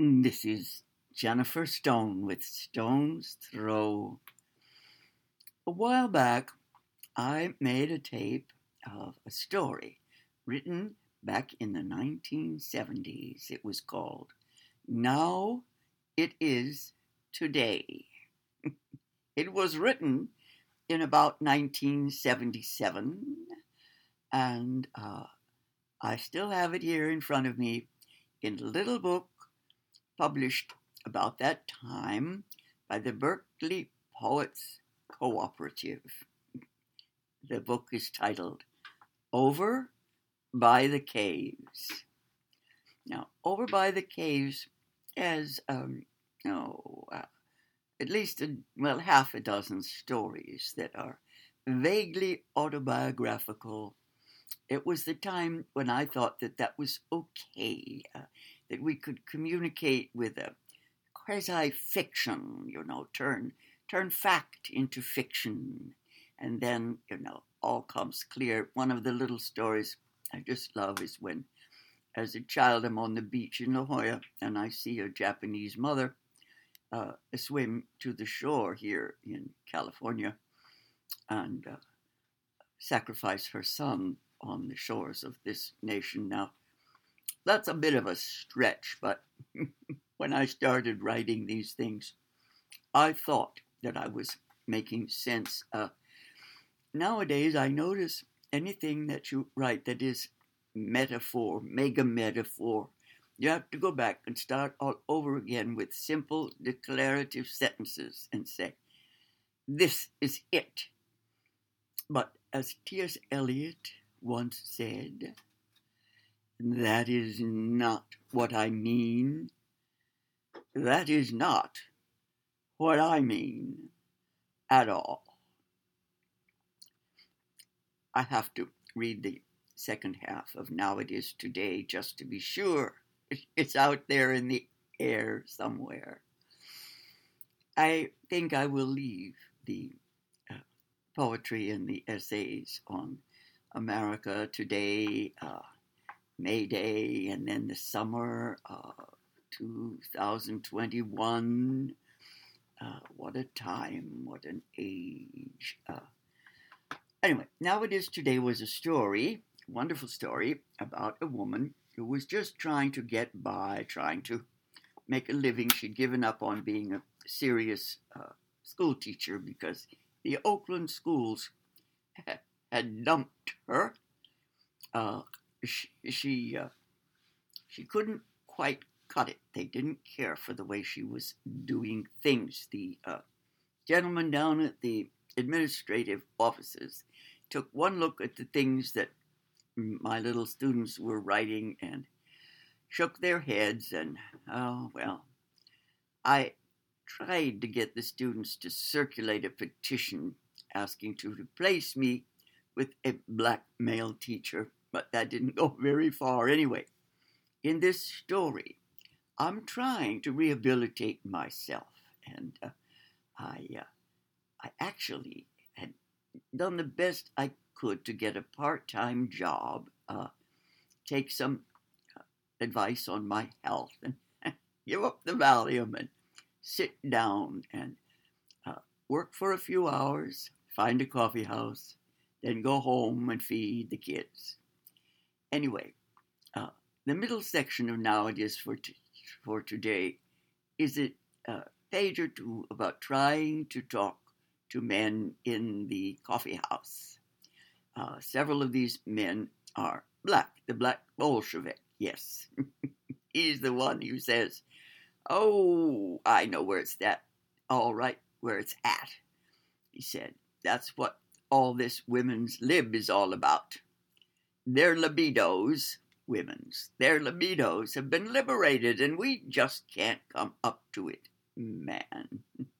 This is Jennifer Stone with Stone's Throw. A while back, I made a tape of a story written back in the 1970s. It was called Now It Is Today. It was written in about 1977, and I still have it here in front of me in a little book published about that time by the Berkeley Poets Cooperative. The book is titled Over by the Caves. Now, Over by the Caves has, at least half a dozen stories that are vaguely autobiographical. It was the time when I thought that was okay, that we could communicate with a quasi-fiction, turn fact into fiction. And then, all comes clear. One of the little stories I just love is when, as a child, I'm on the beach in La Jolla and I see a Japanese mother swim to the shore here in California and sacrifice her son on the shores of this nation. Now, that's a bit of a stretch, but when I started writing these things, I thought that I was making sense. Nowadays, I notice anything that you write that is metaphor, mega metaphor, you have to go back and start all over again with simple declarative sentences and say, this is it. But as T.S. Eliot once said, that is not what I mean. That is not what I mean at all. I have to read the second half of Now It Is Today just to be sure. It's out there in the air somewhere. I think I will leave the poetry and the essays on America Today, May Day, and then the summer 2021. What a time, what an age. Anyway, Now It Is Today was a story, a wonderful story, about a woman who was just trying to get by, trying to make a living. She'd given up on being a serious school teacher because the Oakland schools had dumped her. She couldn't quite cut it. They didn't care for the way she was doing things. The gentleman down at the administrative offices took one look at the things that my little students were writing and shook their heads, and I tried to get the students to circulate a petition asking to replace me with a black male teacher, but that didn't go very far anyway. In this story, I'm trying to rehabilitate myself, and I actually had done the best I could to get a part-time job, take some advice on my health, and give up the Valium and sit down and work for a few hours, find a coffee house, then go home and feed the kids. Anyway, the middle section of Now It Is for Today is a page or two about trying to talk to men in the coffee house. Several of these men are black, the black Bolshevik, yes. He's the one who says, oh, I know where it's at. All right, where it's at. He said, that's what all this women's lib is all about. Their libidos, their libidos have been liberated, and we just can't come up to it, man.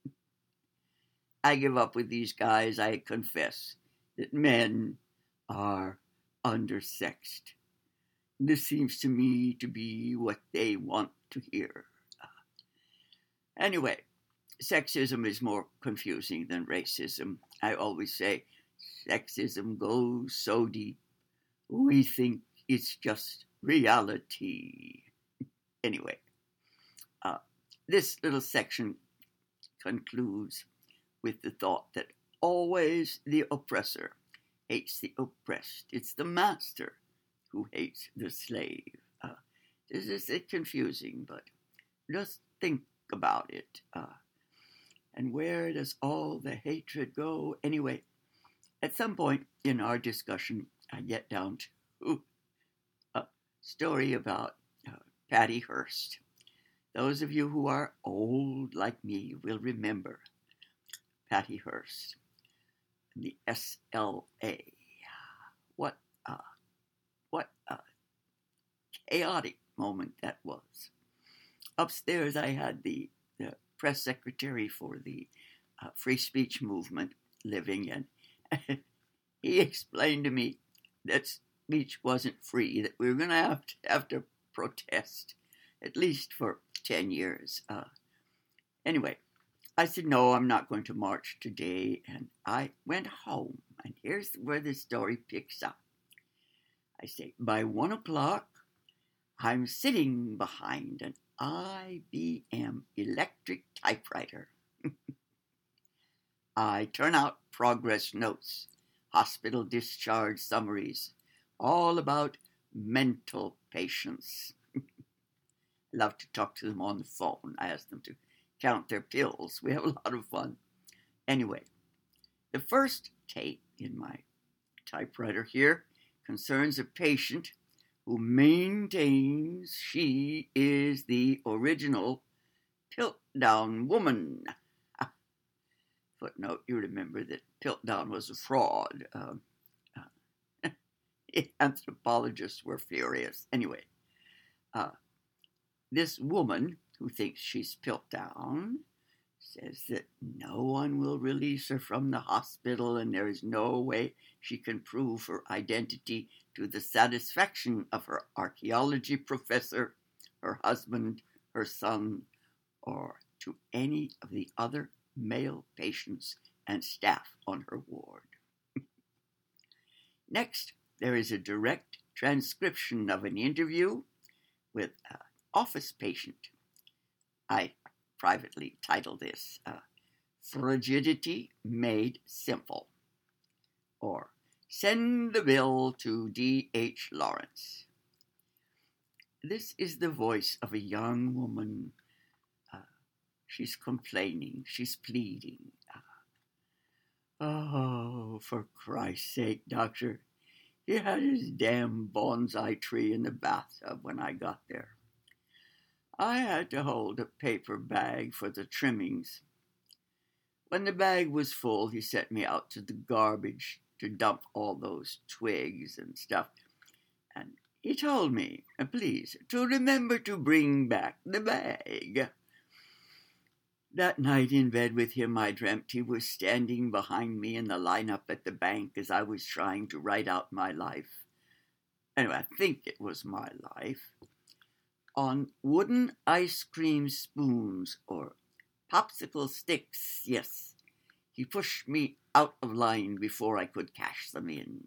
I give up with these guys. I confess that men are undersexed. This seems to me to be what they want to hear. Anyway, sexism is more confusing than racism. I always say sexism goes so deep, we think it's just reality. Anyway, Uh, this little section concludes with the thought that always the oppressor hates the oppressed. It's the master who hates the slave. This is confusing, but just think about it. And where does all the hatred go? Anyway, at some point in our discussion, I get down to a story about Patty Hearst. Those of you who are old like me will remember Patty Hearst, the SLA. What a chaotic moment that was. Upstairs, I had the press secretary for the free speech movement living, and he explained to me that speech wasn't free, that we were going to have to protest, at least for 10 years. Anyway, I said, no, I'm not going to march today, and I went home, and here's where the story picks up. I say, by 1 o'clock, I'm sitting behind an IBM electric typewriter. I turn out progress notes, hospital discharge summaries, all about mental patients. I love to talk to them on the phone. I ask them to count their pills. We have a lot of fun. Anyway, the first tape in my typewriter here concerns a patient who maintains she is the original Piltdown woman. Footnote, you remember that Piltdown was a fraud. Anthropologists were furious. Anyway, this woman who thinks she's Piltdown says that no one will release her from the hospital and there is no way she can prove her identity to the satisfaction of her archaeology professor, her husband, her son, or to any of the other male patients and staff on her ward. Next, there is a direct transcription of an interview with an office patient. I privately titled this Frigidity Made Simple, or Send the Bill to D.H. Lawrence. This is the voice of a young woman. She's complaining, she's pleading. Oh, for Christ's sake, doctor, he had his damn bonsai tree in the bathtub when I got there. I had to hold a paper bag for the trimmings. When the bag was full, he sent me out to the garbage to dump all those twigs and stuff. And he told me, please, to remember to bring back the bag. That night in bed with him, I dreamt he was standing behind me in the lineup at the bank as I was trying to write out my life. Anyway, I think it was my life. On wooden ice cream spoons or popsicle sticks, yes. He pushed me out of line before I could cash them in.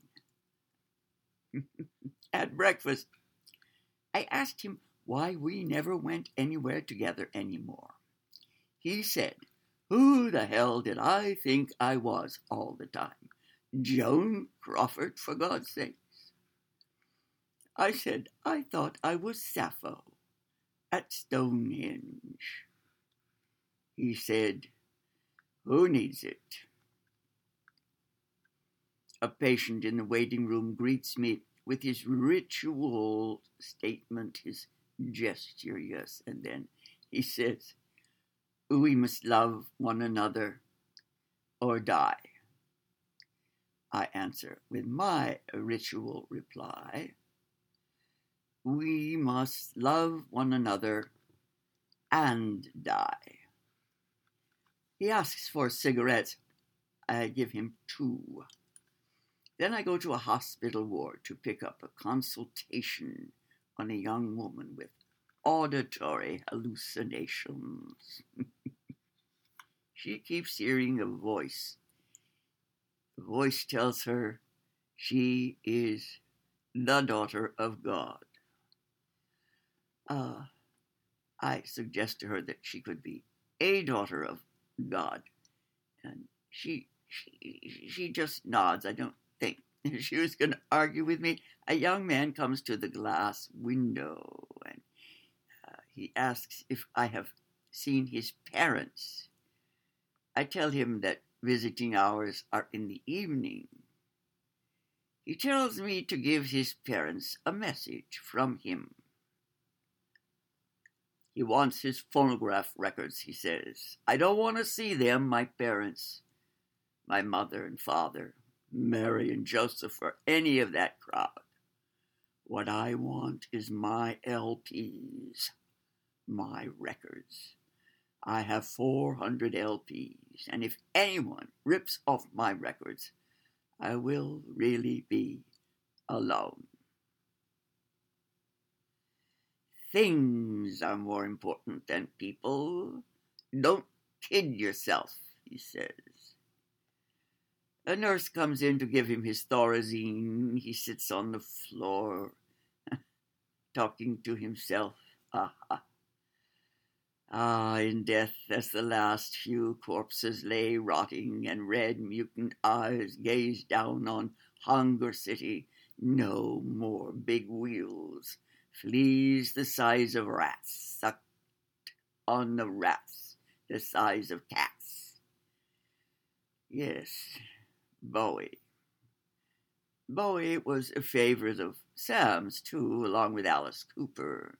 At breakfast, I asked him why we never went anywhere together anymore. He said, who the hell did I think I was all the time? Joan Crawford, for God's sakes. I said, I thought I was Sappho at Stonehenge. He said, who needs it? A patient in the waiting room greets me with his ritual statement, his gesture, yes, and then he says, we must love one another or die. I answer with my ritual reply, we must love one another and die. He asks for cigarettes. I give him 2. Then I go to a hospital ward to pick up a consultation on a young woman with auditory hallucinations. She keeps hearing a voice. The voice tells her she is the daughter of God. I suggest to her that she could be a daughter of God, and she just nods. I don't think she was going to argue with me. A young man comes to the glass window, and he asks if I have seen his parents. I tell him that visiting hours are in the evening. He tells me to give his parents a message from him. He wants his phonograph records, he says. I don't want to see them, my parents, my mother and father, Mary and Joseph, or any of that crowd. What I want is my LPs, my records. I have 400 LPs, and if anyone rips off my records, I will really be alone. Things are more important than people. Don't kid yourself, he says. A nurse comes in to give him his Thorazine. He sits on the floor, talking to himself. In death, as the last few corpses lay rotting, and red mutant eyes gazed down on Hunger City, no more big wheels. Fleas the size of rats sucked on the rats the size of cats. Yes, Bowie. Bowie was a favorite of Sam's, too, along with Alice Cooper.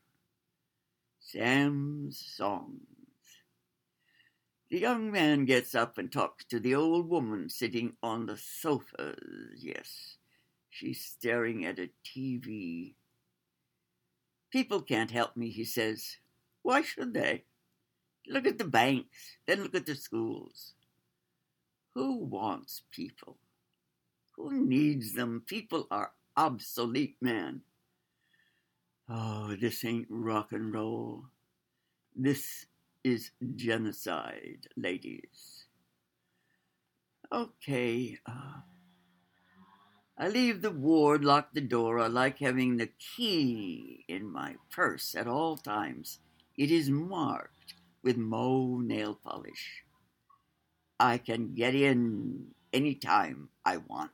Sam's songs. The young man gets up and talks to the old woman sitting on the sofa. Yes, she's staring at a TV. People can't help me, he says. Why should they? Look at the banks, then look at the schools. Who wants people? Who needs them? People are obsolete, man. Oh, this ain't rock and roll. This is genocide, ladies. Okay, I leave the ward, lock the door. I like having the key in my purse at all times. It is marked with Mo nail polish. I can get in any time I want.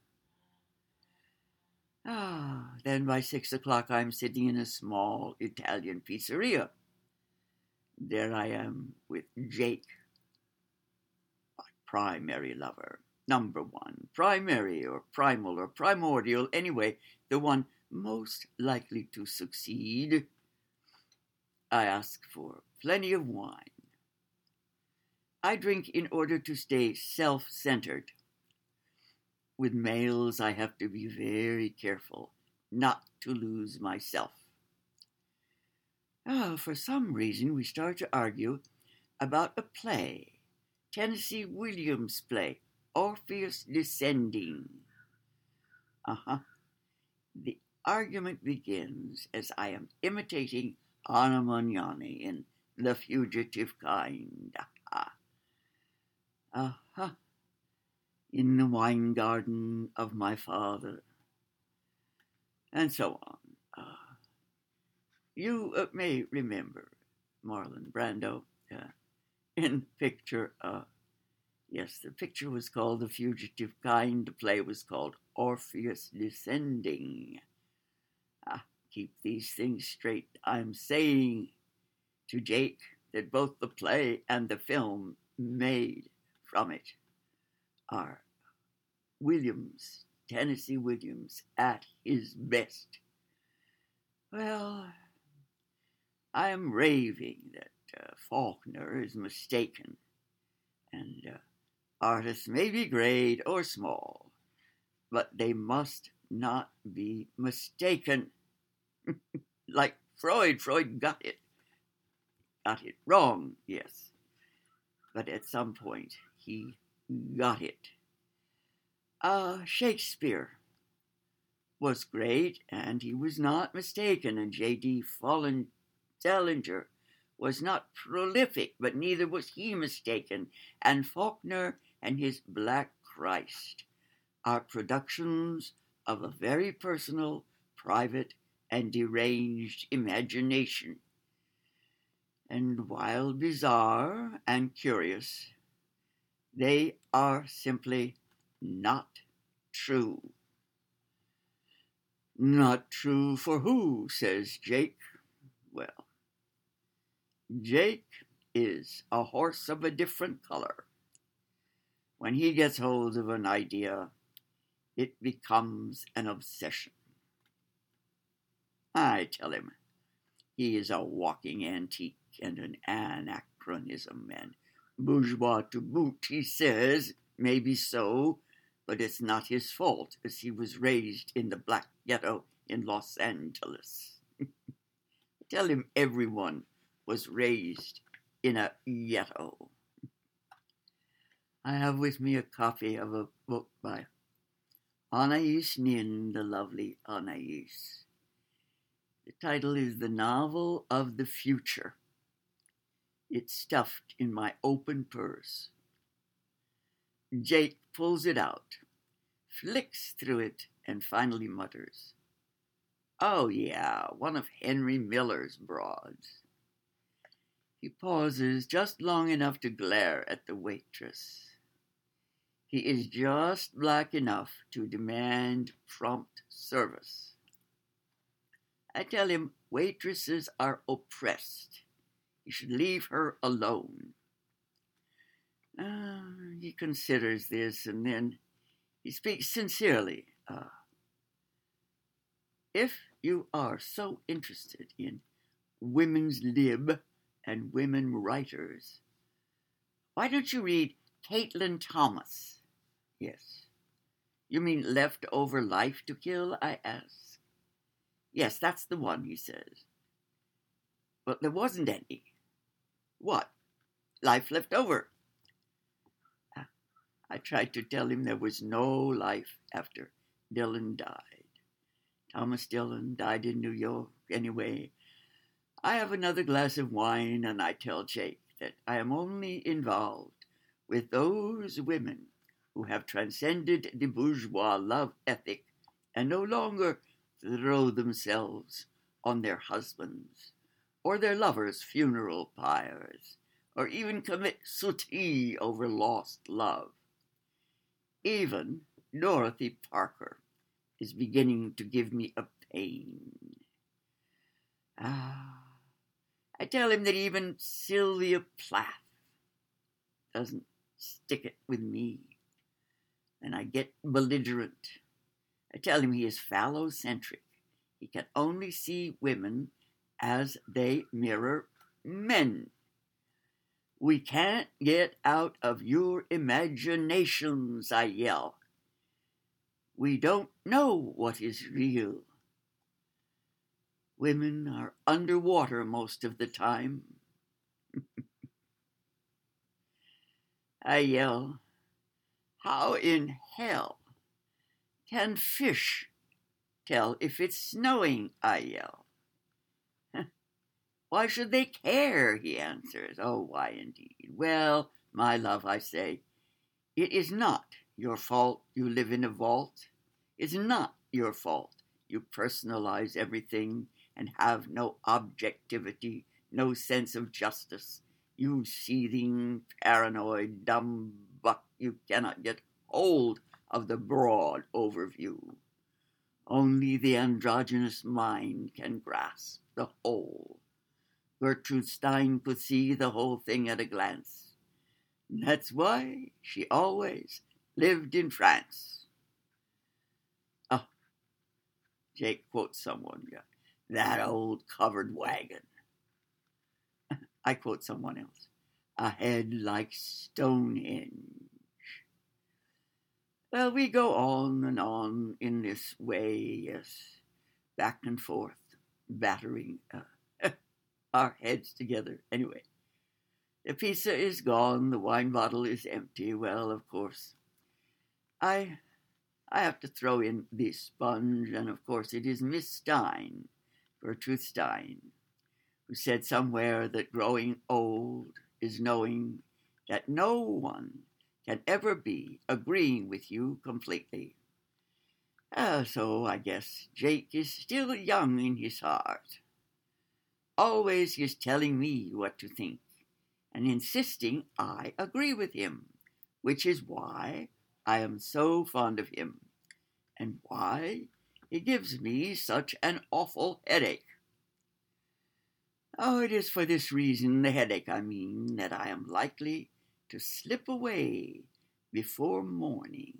Then by 6 o'clock I'm sitting in a small Italian pizzeria. There I am with Jake, my primary lover. Number one, primary or primal or primordial, anyway, the one most likely to succeed. I ask for plenty of wine. I drink in order to stay self-centered. With males, I have to be very careful not to lose myself. For some reason, we start to argue about a play, Tennessee Williams' play, Orpheus Descending. The argument begins as I am imitating Anna Magnani in The Fugitive Kind. In the wine garden of my father, and so on. You may remember Marlon Brando in the picture. Yes, the picture was called The Fugitive Kind. The play was called Orpheus Descending. Keep these things straight. I'm saying to Jake that both the play and the film made from it are Williams, Tennessee Williams, at his best. Well, I am raving that Faulkner is mistaken, and artists may be great or small, but they must not be mistaken. Like Freud got it wrong, yes, but at some point he got it. Shakespeare was great, and he was not mistaken, and J.D. Salinger was not prolific, but neither was he mistaken, and Faulkner and his Black Christ are productions of a very personal, private, and deranged imagination. And while bizarre and curious, they are simply not true. Not true for who, says Jake. Well, Jake is a horse of a different color. When he gets hold of an idea, it becomes an obsession. I tell him he is a walking antique and an anachronism, and bourgeois to boot, he says. Maybe so, but it's not his fault, as he was raised in the black ghetto in Los Angeles. Tell him everyone was raised in a ghetto. I have with me a copy of a book by Anais Nin, the lovely Anais. The title is The Novel of the Future. It's stuffed in my open purse. Jake pulls it out, flicks through it, and finally mutters, "Oh yeah, one of Henry Miller's broads." He pauses just long enough to glare at the waitress. He is just black enough to demand prompt service. I tell him waitresses are oppressed. He should leave her alone. He considers this, and then he speaks sincerely. If you are so interested in women's lib and women writers, why don't you read Caitlin Thomas? Yes. You mean Leftover Life to Kill, I ask. Yes, that's the one, he says. But there wasn't any. What? Life left over. I tried to tell him there was no life after Dillon died. Thomas Dillon died in New York anyway. I have another glass of wine, and I tell Jake that I am only involved with those women who have transcended the bourgeois love ethic and no longer throw themselves on their husbands or their lovers' funeral pyres, or even commit suicide over lost love. Even Dorothy Parker is beginning to give me a pain. I tell him that even Sylvia Plath doesn't stick it with me, and I get belligerent. I tell him he is phallocentric. He can only see women as they mirror men. We can't get out of your imaginations, I yell. We don't know what is real. Women are underwater most of the time. I yell, how in hell can fish tell if it's snowing? I yell. Why should they care? He answers. Oh, why indeed? Well, my love, I say, it is not your fault you live in a vault. It's not your fault you personalize everything and have no objectivity, no sense of justice. You seething, paranoid, dumb buck, you cannot get hold of the broad overview. Only the androgynous mind can grasp the whole. Gertrude Stein could see the whole thing at a glance. That's why she always lived in France. Oh, Jake quotes someone. That old covered wagon. I quote someone else. A head like Stonehenge. Well, we go on and on in this way, yes, back and forth, battering our heads together. Anyway, the pizza is gone, the wine bottle is empty. Well, of course, I have to throw in the sponge, and of course it is Miss Stein, Gertrude Stein, who said somewhere that growing old is knowing that no one can ever be agreeing with you completely. So I guess Jake is still young in his heart. Always he is telling me what to think and insisting I agree with him, which is why I am so fond of him and why he gives me such an awful headache. Oh, it is for this reason, the headache I mean, that I am likely to slip away before morning.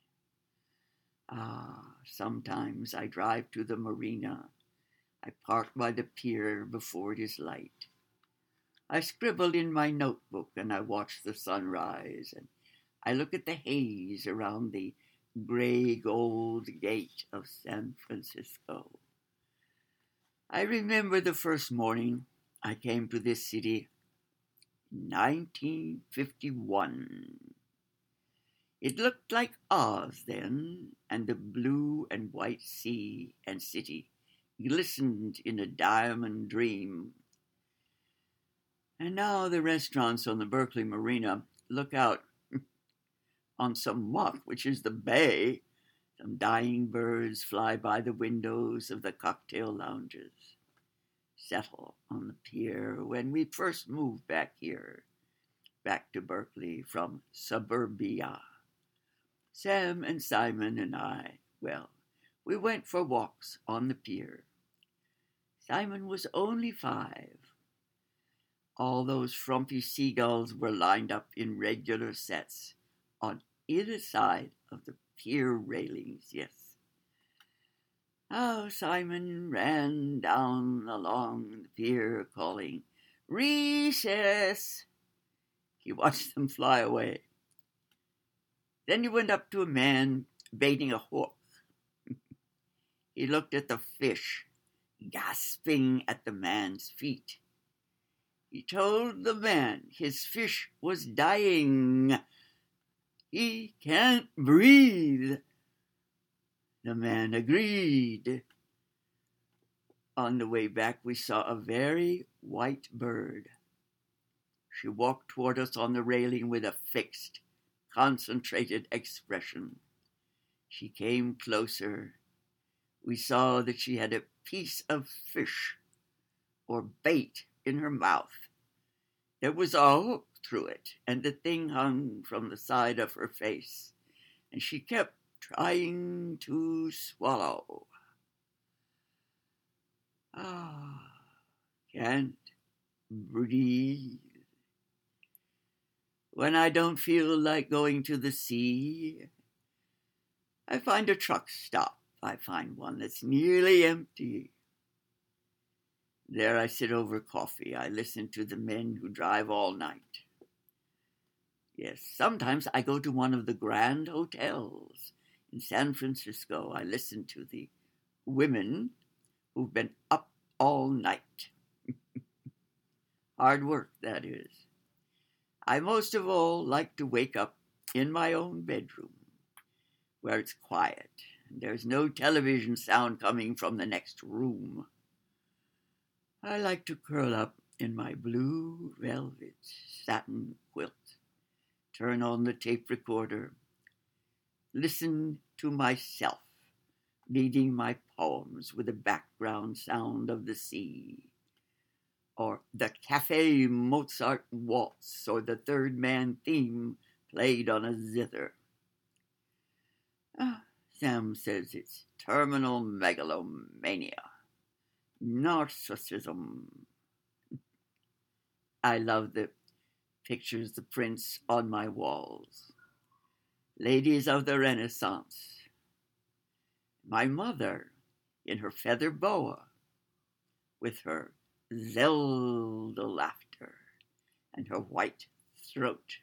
Sometimes I drive to the marina. I park by the pier before it is light. I scribble in my notebook and I watch the sunrise, and I look at the haze around the gray gold gate of San Francisco. I remember the first morning I came to this city in 1951. It looked like Oz then, and the blue and white sea and city glistened in a diamond dream. And now the restaurants on the Berkeley Marina look out on some muck, which is the bay. Some dying birds fly by the windows of the cocktail lounges, settle on the pier when we first moved back here, back to Berkeley from suburbia. Sam and Simon and I, well, we went for walks on the pier. Simon was only 5. All those frumpy seagulls were lined up in regular sets on either side of the pier railings, yes. Oh, Simon ran down along the pier calling, "Recess!" He watched them fly away. Then he went up to a man baiting a hook. He looked at the fish, gasping at the man's feet. He told the man his fish was dying. "He can't breathe." The man agreed. On the way back, we saw a very white bird. She walked toward us on the railing with a fixed, concentrated expression. She came closer. We saw that she had a piece of fish or bait in her mouth. There was a hook through it, and the thing hung from the side of her face, and she kept trying to swallow. Can't breathe. When I don't feel like going to the sea, I find a truck stop. I find one that's nearly empty. There I sit over coffee. I listen to the men who drive all night. Yes, sometimes I go to one of the grand hotels in San Francisco. I listen to the women who've been up all night. Hard work, that is. I most of all like to wake up in my own bedroom, where it's quiet and there's no television sound coming from the next room. I like to curl up in my blue velvet satin quilt, turn on the tape recorder, listen to myself reading my poems with the background sound of the sea, or the Café Mozart waltz, or the Third Man theme played on a zither. Sam says it's terminal megalomania, narcissism. I love the pictures, the prints on my walls. Ladies of the Renaissance. My mother in her feather boa, with her Zelda laughter and her white throat.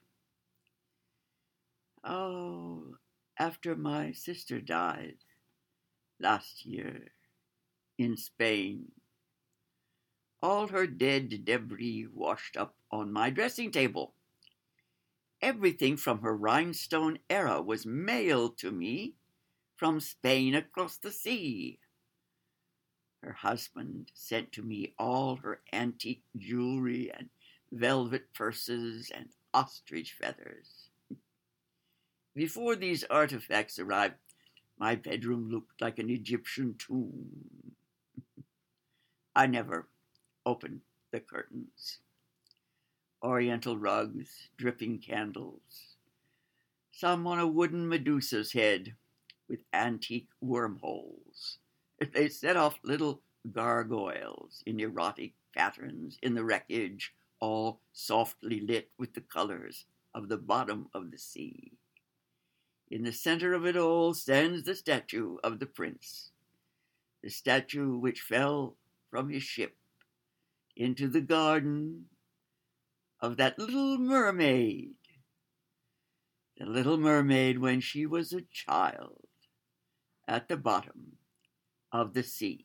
Oh, after my sister died last year in Spain, all her dead debris washed up on my dressing table. Everything from her rhinestone era was mailed to me from Spain across the sea. Her husband sent to me all her antique jewelry and velvet purses and ostrich feathers. Before these artifacts arrived, my bedroom looked like an Egyptian tomb. I never opened the curtains. Oriental rugs, dripping candles, some on a wooden Medusa's head with antique wormholes. They set off little gargoyles in erotic patterns in the wreckage, all softly lit with the colors of the bottom of the sea. In the center of it all stands the statue of the prince, the statue which fell from his ship into the garden of that little mermaid, the little mermaid when she was a child at the bottom of the sea.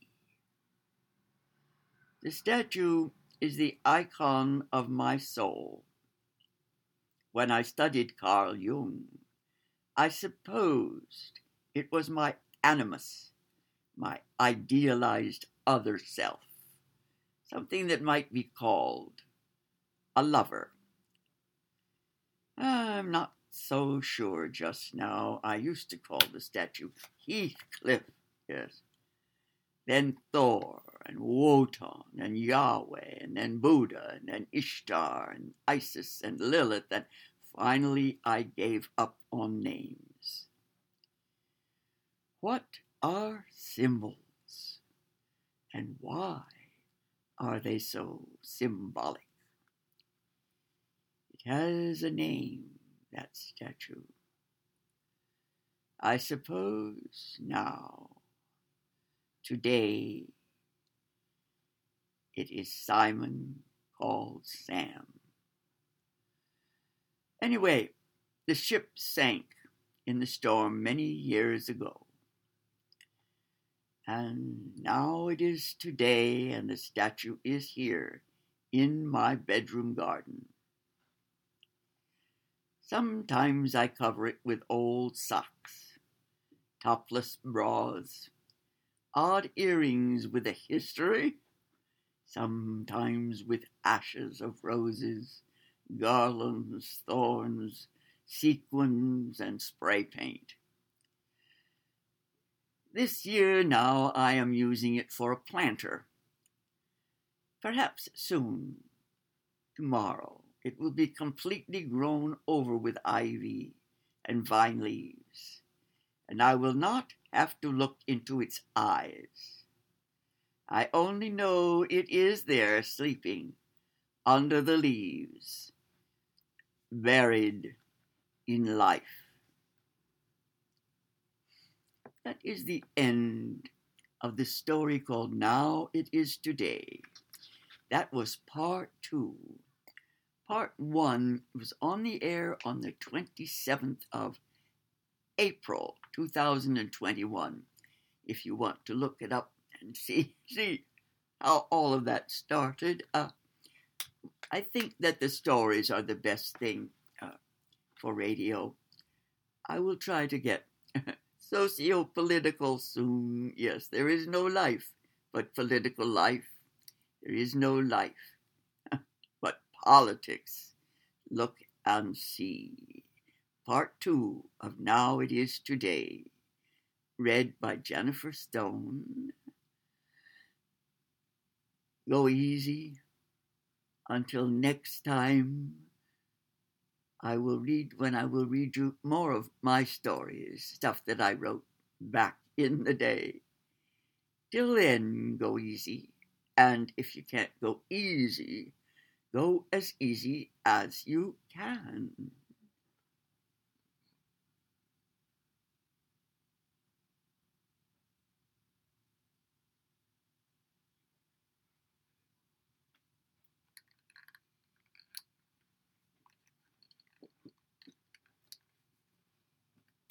The statue is the icon of my soul. When I studied Carl Jung, I supposed it was my animus, my idealized other self, something that might be called a lover. I'm not so sure just now. I used to call the statue Heathcliff, yes. Then Thor, and Wotan, and Yahweh, and then Buddha, and then Ishtar, and Isis, and Lilith, and finally I gave up on names. What are symbols, and why are they so symbolic? It has a name, that statue. I suppose now, today, it is Simon called Sam. Anyway, the ship sank in the storm many years ago. And now it is today, and the statue is here in my bedroom garden. Sometimes I cover it with old socks, topless bras, odd earrings with a history, sometimes with ashes of roses, garlands, thorns, sequins, and spray paint. This year now I am using it for a planter. Perhaps soon, tomorrow, it will be completely grown over with ivy and vine leaves, and I will not have to look into its eyes. I only know it is there sleeping under the leaves, buried in life. That is the end of the story called Now It Is Today. That was part 2. Part 1 was on the air on the 27th of April 2021. If you want to look it up and see how all of that started. I think that the stories are the best thing for radio. I will try to get socio-political soon. Yes, there is no life but political life. There is no life but politics. Look and see. Part 2 of Now It Is Today, read by Jennifer Stone. Go easy. Until next time, I will read you more of my stories, stuff that I wrote back in the day. Till then, go easy. And if you can't go easy, go as easy as you can.